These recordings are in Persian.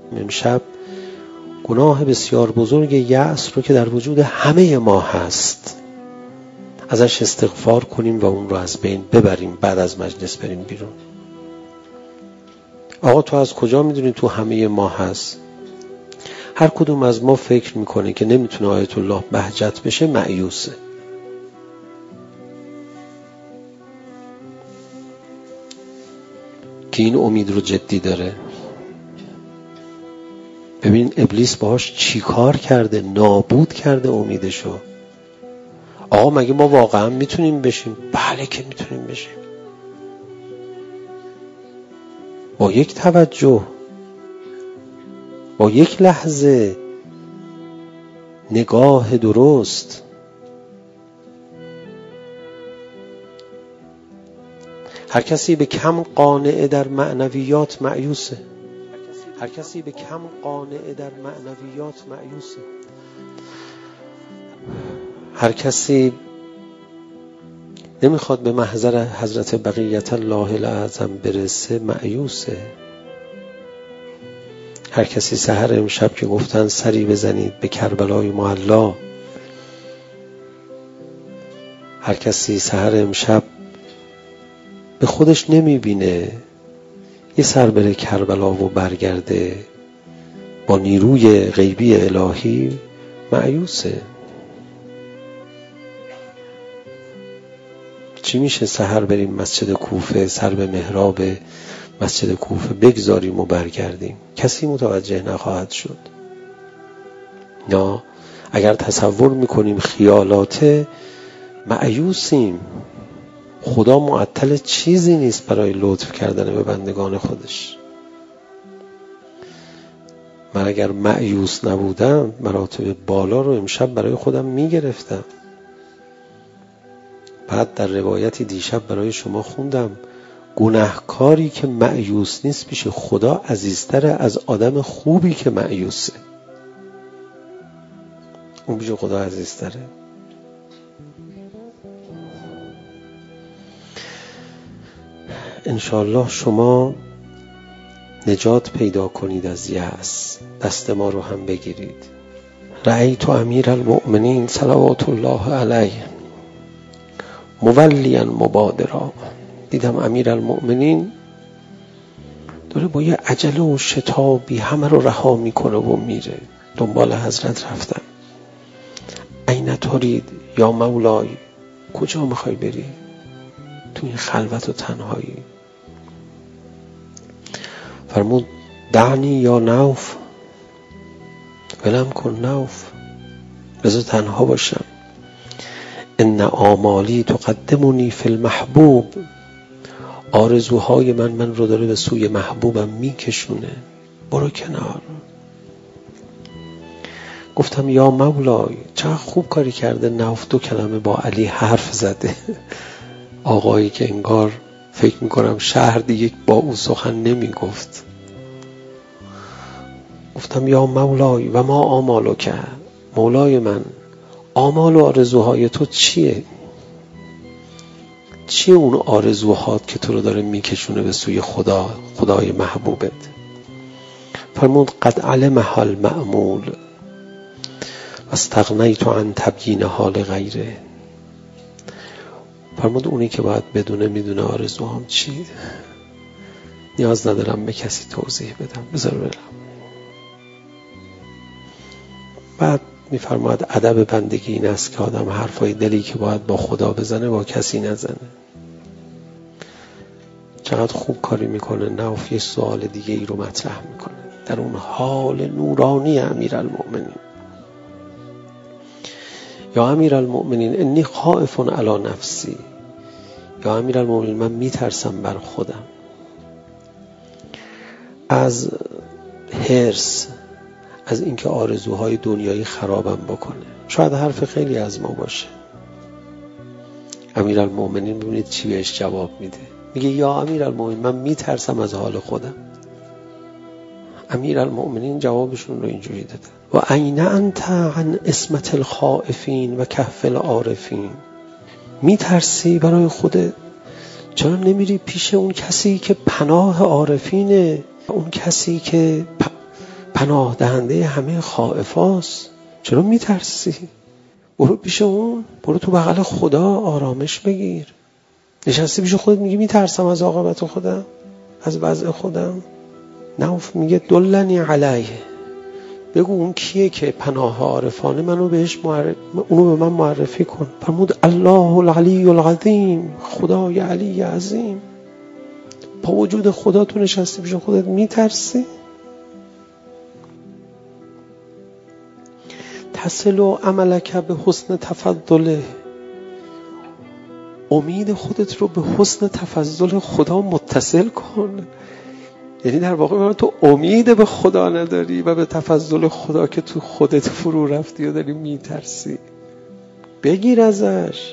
امشب گناه بسیار بزرگ یأس رو که در وجود همه ما هست ازش استغفار کنیم و اون رو از بین ببریم. بعد از مجلس بریم بیرون. آقا تو از کجا میدونی تو همه ما هست؟ هر کدوم از ما فکر میکنه که نمیتونه آیت الله بهجت بشه، مایوسه. که این امید رو جدی داره. ببین ابلیس باهاش چی کار کرده، نابود کرده امیدشو. آقا مگه ما واقعا میتونیم بشیم؟ بله که میتونیم بشیم. با یک توجه، با یک لحظه نگاه درست. هر کسی به کم قانع در معنویات مایوسه. هر کسی به کم قانع در معنویات مایوسه. هر کسی نمیخواد به محضر حضرت بقیت الله الاعظم برسه، مایوسه. هر کسی سحر امشب که گفتن سری بزنید به کربلای معلا، هر کسی سحر امشب به خودش نمیبینه یه سر بره کربلا و برگرده با نیروی غیبی الهی، مایوسه. چی میشه سحر بریم مسجد کوفه، سر به محراب مسجد کوفه بگذاریم و برگردیم؟ کسی متوجه نخواهد شد. نه، اگر تصور میکنیم خیالاته، مایوسیم. خدا معطل چیزی نیست برای لطف کردن به بندگان خودش. من اگر مایوس نبودم مراتب بالا رو امشب برای خودم میگرفتم. بعد در روایتی دیشب برای شما خوندم، گناهکاری که مایوس نیست پیش خدا عزیزتره از آدم خوبی که مایوسه. اون پیش خدا عزیزتره. انشاءالله شما نجات پیدا کنید از یأس. دست ما رو هم بگیرید. رأیت امیر المؤمنین صلوات الله علیه مولیا مبادرا. دیدم امیر المؤمنین داره با یه عجله و شتابی همه رو رها میکنه و میره. دنبال حضرت رفتم. این ترید یا مولای؟ کجا میخوای بری تو این خلوت و تنهایی؟ فرمود دعنی یا نوف، ولم کن نوف، بذار تنها باشم. ان آمالی تقدمونی فی المحبوب. آرزوهای من رو داره به سوی محبوبم میکشونه. برو کنار. گفتم یا مولای، چقدر خوب کاری کرده نوف 2 کلمه با علی حرف زده. آقایی که انگار فکر میکنم شهر دیگه با او سخن نمیگفت. گفتم یا مولای و ما آمالو که، مولای من آمال و آرزوهای تو چیه؟ چیه اون آرزوهات که تو رو داره میکشونه به سوی خدا، خدای محبوبت؟ فرمود قد علمها المأمول و استغنیت عن تبیین حال غیره. فرمود اونی که باید بدونه میدونه آرزوهام چیه. نیاز ندارم به کسی توضیح بدم، بذار برم. بعد میفرماید ادب بندگی این است که آدم حرفای دلی که باید با خدا بزنه با کسی نزنه. چقدر خوب کاری میکنه. نوف یه سوال دیگه ای رو مطرح میکنه در اون حال نورانی امیرالمؤمنین. یا امیرالمؤمنین انی خائف علی نفسی. یا امیرالمؤمنین من میترسم بر خودم از حرص، از اینکه آرزوهای دنیایی خرابم بکنه. شاید حرف خیلی از ما باشه. امیرالمؤمنین ببینید چی بهش جواب میده. میگه یا امیرالمؤمنین من میترسم از حال خودم. امیرالمؤمنین جوابشون رو اینجوری دادن و این انت عن اسمت الخائفین و کهف العارفین. میترسی برای خودت، چرا نمیری پیش اون کسی که پناه عارفینه، اون کسی که پناه دهنده همه خائفاست، چرا میترسی؟ برو پیش اون، برو تو بغل خدا آرامش بگیر. نشستی پیش خودت میگی میترسم از عاقبت خودم، از وضع خودم. نوف میگه دلنی علیه، بگو اون کیه که پناه عارفانه منو بهش اونو به من معرفی کن. فرمود الله العلی العظیم، خدای علی عظیم. با وجود خدا تو نشستی پیش خودت میترسی؟ تصل عملک به حسن تفضله، امید خودت رو به حسن تفضل خدا متصل کن. یعنی در واقع تو امید به خدا نداری و به تفضل خدا که تو خودت فرو رفتی و داری میترسی. بگیر ازش.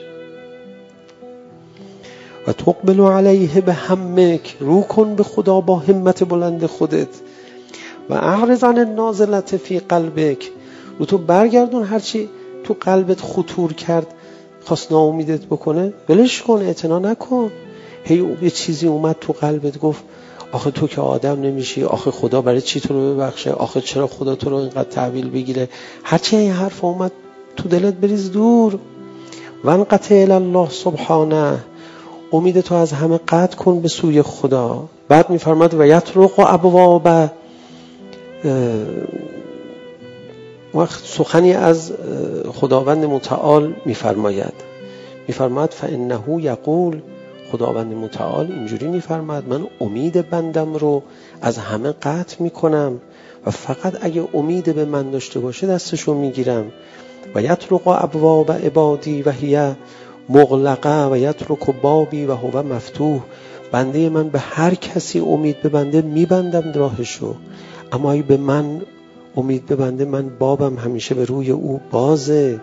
و تقبل علیه به همک، رو کن به خدا با همت بلند خودت. و اعرض عن النازلة فی قلبک، رو تو برگردون هرچی تو قلبت خطور کرد خواست ناامیدت بکنه ولش کن، اعتنا نکن. یه چیزی اومد تو قلبت گفت آخه تو که آدم نمیشی، آخه خدا برای چی تو رو ببخشه، آخه چرا خدا تو رو اینقدر تحویل بگیره، هرچی این حرف اومد تو دلت بریز دور. وانقطع الی الله سبحانه، امید تو از همه قطع کن به سوی خدا. بعد میفرماد و یطرق ابواب، وقت سخنی از خداوند متعال میفرماید فانه یقول، خداوند متعال اینجوری میفرماید من امید بندم رو از همه قطع میکنم و فقط اگه امید به من داشته باشه دستشو میگیرم. و یطرق ابواب عبادی و هی مغلقه و یترک بابی و هو مفتوح، بنده من به هر کسی امید ببنده میبندم راهشو، اما اگه به من امید ببنده من بابم همیشه به روی او بازه.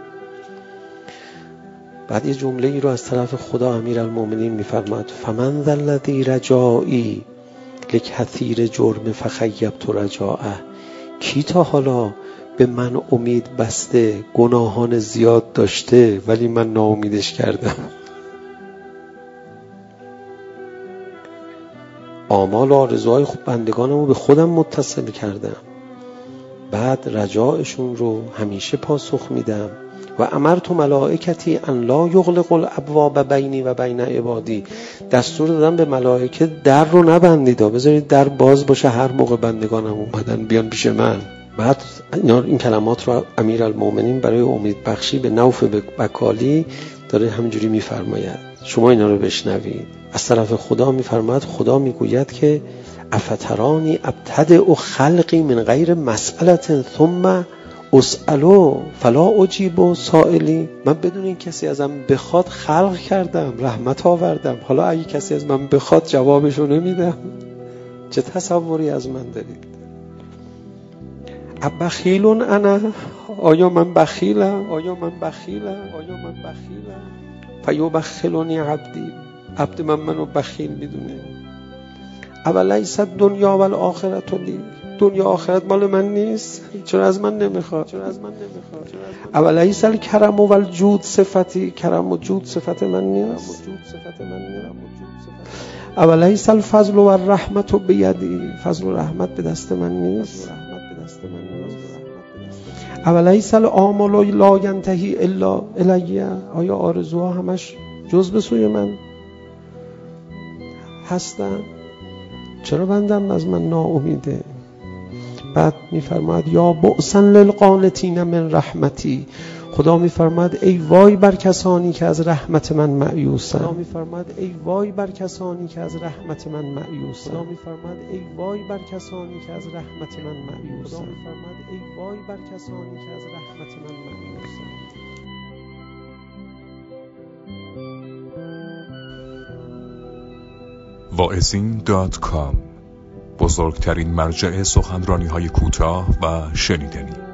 بعد یه جمله ای رو از طرف خدا امیرالمومنین میفرماد فمن ذا الذی رجایی لکثیر جرم فخیبت رجاءه، کی تا حالا به من امید بسته گناهان زیاد داشته ولی من ناامیدش کردم. آمال و آرزوهای بندگانمو به خودم متصل کردم، بعد رجایشون رو همیشه پاسخ میدم. و امرت ملائکتی ان لا یغلق الابواب بینی و بین عبادی، دستور دادم به ملائکه در رو نبندید، بذارید در باز باشه هر موقع بندگانم اومدن بیان پیش من. بعد این کلمات رو امیرالمومنین برای امید بخشی به نوف بکالی داره همینجوری میفرماید، شما اینا رو بشنوید. از طرف خدا میفرماید، خدا میگوید که افترانی ابتدع خلقی من غیر مسئلة ثم اسألو فلا اجیب سائلی، من بدون این کسی ازم بخواد خلق کردم، رحمت آوردم، حالا اگه کسی از من بخواد جوابشو نمیدم. چه تصوری از من دارید؟ ابخیلون انا، آیا من بخیلم؟ فیبخلونی عبد منو بخیل میدونه. اولیس الدنیا و الاخرة لی، دنیا آخرت مال من نیست؟ چرا از من نمیخواد؟ اولیس الکرم و الجود صفتی، کرم و جود صفت من نیست؟ اولیس الفضل و الرحمت بیدی، فضل و رحمت به دست من نیست؟ اولیس الآمال لا ینتهی الا الی، آیا آرزوها همش جز به سوی من هستن؟ چرا بندم از من ناامیده؟ بعد میفرماید یا بؤسا للقانتین من رحمتی، خدا میفرماید ای وای بر کسانی که از رحمت من مایوسن. واعظین.com، بزرگترین مرجع سخنرانی‌های کوتاه و شنیدنی.